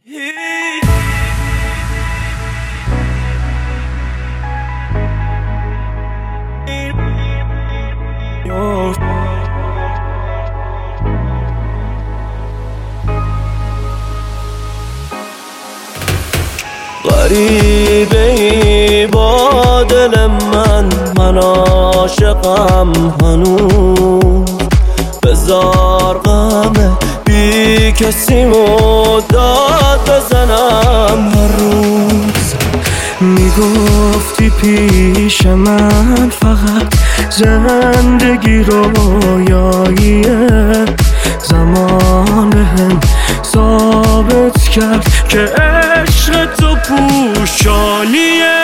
غریبه ای با دل من عاشقم هنوز. بذار غم بی کسی داد بزنم هر روز. میگفتی پیش من فقط زندگی رویاییه، زمان بهم ثابت کرد که عشق تو پوشانیه.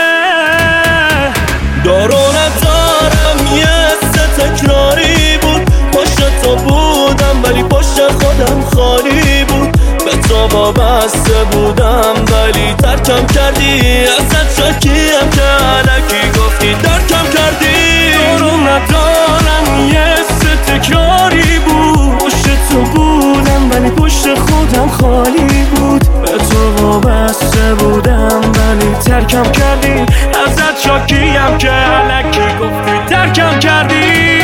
دار و ندارم یه تکراری بود، پشت تو بودم ولی پشت خودم خالی بود. به تو وابسته بودم ولی ترکم کردی، ازت شکیم که الکی گفتی درکم کردی. دار و ندارم یه تکراری بود، پشت تو بودم ولی پشت خودم خالی بود. به تو وابسته بودم ولی ترکم کردی، ازت شاکیم که الکی گفتی ترکم کردی.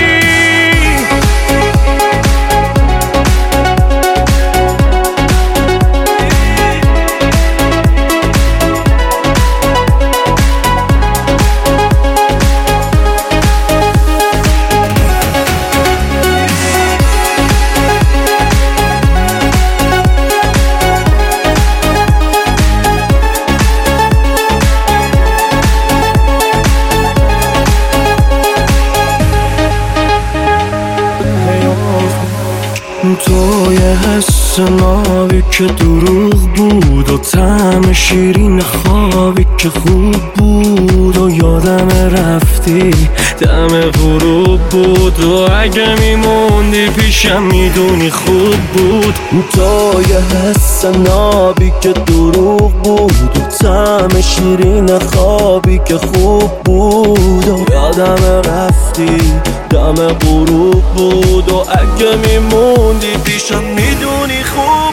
تو یه حس نابی که دروغ بود و طعم شیرین خوابی که خوب بود. و یادم رفتی دم غروب بود و اگه میموندی پیشم میدونی خوب بود. تو یه حس نابی که دروغ بود و طعم شیرین خوابی که خوب بود. و یادم رفتی دم غروب بود و اگه میموندی پیشم میدونی خوب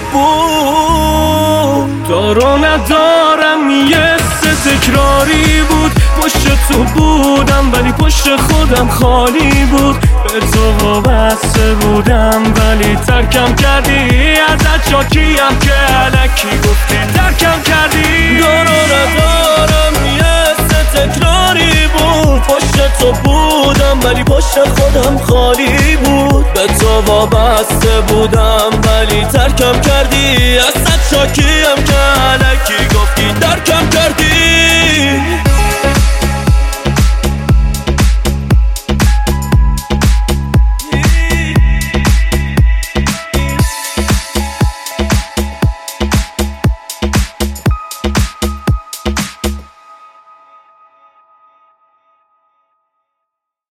بود. دارو ندارم یه تکراری بود، پشت تو بودم ولی پشت خودم خالی بود. به تو وابسته بودم ولی ترکم کردی، ازت شاکیم که الکی گفتی ترکم کردی. دارو ندارم یه تکراری بود، پشت تو بودم ولی پشت خودم خالی بود. به تو وابسته بودم ولی ترکم کردی، ازت شاکیم که الکی گفتی ترکم کردی.